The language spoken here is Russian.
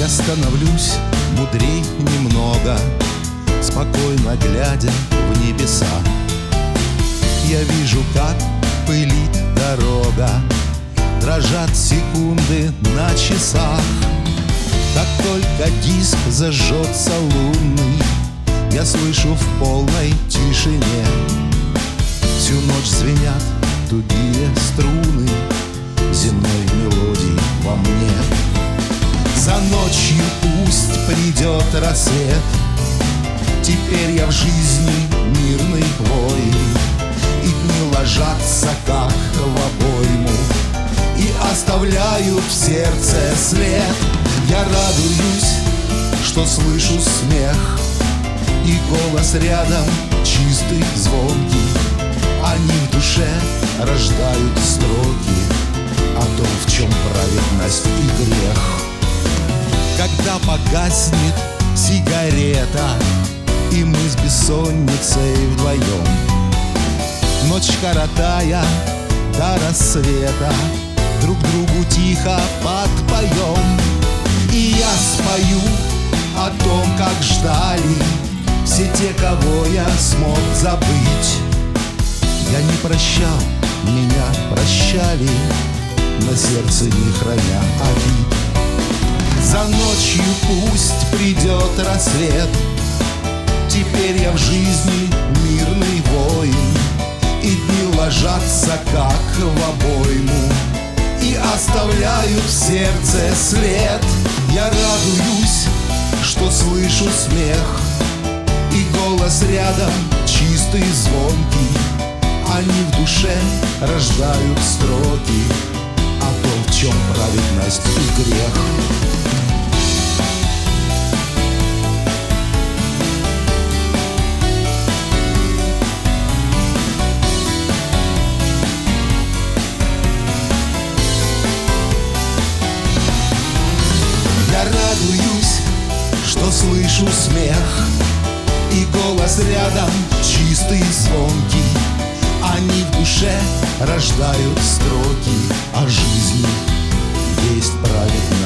Я становлюсь мудрей немного, спокойно глядя в небеса. Я вижу, как пылит дорога, дрожат секунды на часах. Как только диск зажжется лунный, я слышу в полной тишине. Всю ночь звенят тугие струны земной мелодии во мне. За ночью пусть придет рассвет, теперь я в жизни мирный воин. И дни ложатся, как в обойму, и оставляют в сердце след. Я радуюсь, что слышу смех, и голос рядом чистый, звонкий. Они в душе рождают строки о том, в чем праведность и грех. Когда погаснет сигарета, и мы с бессонницей вдвоем, ночь коротая до рассвета, друг другу тихо подпоем. И я спою о том, как ждали все те, кого я смог забыть. Я не прощал, меня прощали, на сердце не храня обид. За ночью пусть придет рассвет, теперь я в жизни мирный воин. И дни ложатся, как в обойму, и оставляют в сердце след. Я радуюсь, что слышу смех, и голос рядом чистый, звонкий. Они в душе рождают строки о том, в чем праведность и грех. Я радуюсь, что слышу смех, и голос рядом чистый, звонкий. Они в душе рождают строки о жизни, есть праведность.